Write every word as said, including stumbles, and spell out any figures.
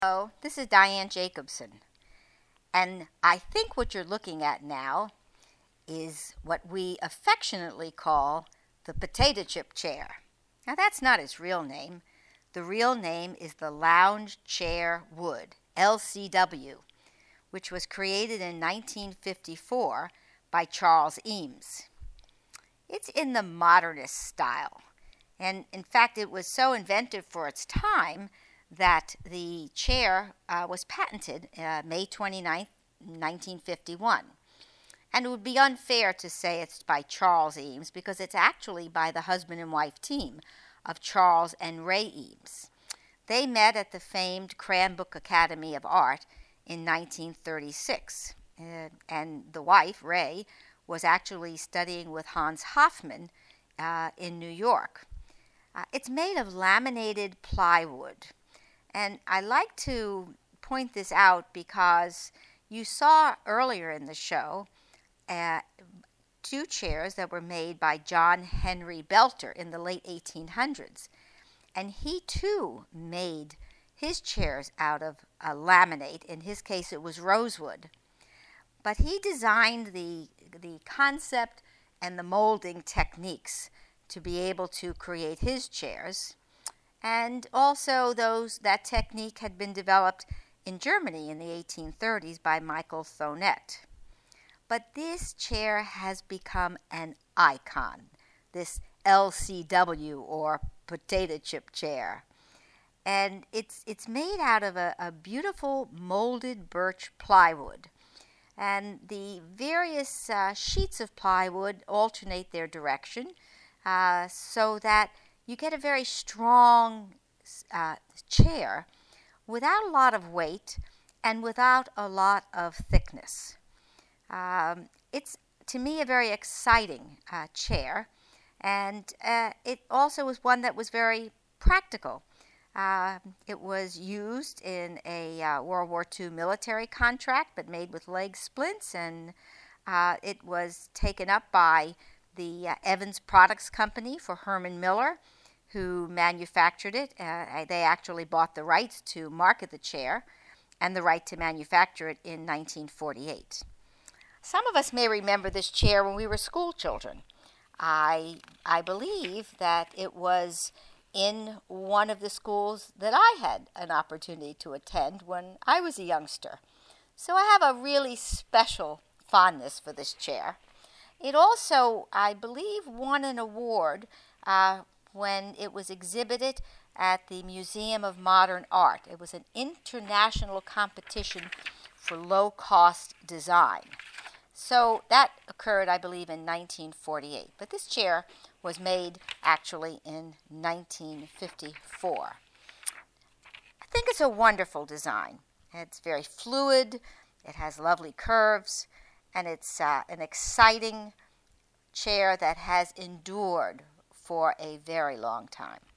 Hello, this is Diane Jacobson, and I think what you're looking at now is what we affectionately call the potato chip chair. Now, that's not its real name. The real name is the Lounge Chair Wood, L C W, which was created in nineteen fifty-four by Charles Eames. It's in the modernist style, and in fact, it was so inventive for its time that the chair uh, was patented uh, May twenty-ninth, nineteen fifty-one. And it would be unfair to say it's by Charles Eames because it's actually by the husband and wife team of Charles and Ray Eames. They met at the famed Cranbrook Academy of Art in nineteen thirty-six. Uh, and the wife, Ray, was actually studying with Hans Hofmann uh, in New York. Uh, it's made of laminated plywood. And I like to point this out because you saw earlier in the show uh, two chairs that were made by John Henry Belter in the late eighteen hundreds. And he too made his chairs out of uh, laminate. In his case, it was rosewood. But he designed the, the concept and the molding techniques to be able to create his chairs. And also those that technique had been developed in Germany in the eighteen thirties by Michael Thonet. But this chair has become an icon, this L C W or potato chip chair. And it's it's made out of a, a beautiful molded birch plywood. And the various uh, sheets of plywood alternate their direction uh, so that you get a very strong uh, chair without a lot of weight and without a lot of thickness. Um, it's, to me, a very exciting uh, chair, and uh, it also was one that was very practical. Uh, it was used in a uh, World War Two military contract, but made with leg splints, and uh, it was taken up by the uh, Evans Products Company for Herman Miller, who manufactured it. Uh, they actually bought the rights to market the chair and the right to manufacture it in nineteen forty-eight. Some of us may remember this chair when we were school children. I, I believe that it was in one of the schools that I had an opportunity to attend when I was a youngster. So I have a really special fondness for this chair. It also, I believe, won an award uh, when it was exhibited at the Museum of Modern Art. It was an international competition for low-cost design. So that occurred, I believe, in nineteen forty-eight. But this chair was made actually in nineteen fifty-four. I think it's a wonderful design. It's very fluid, it has lovely curves, and it's uh, an exciting chair that has endured for a very long time.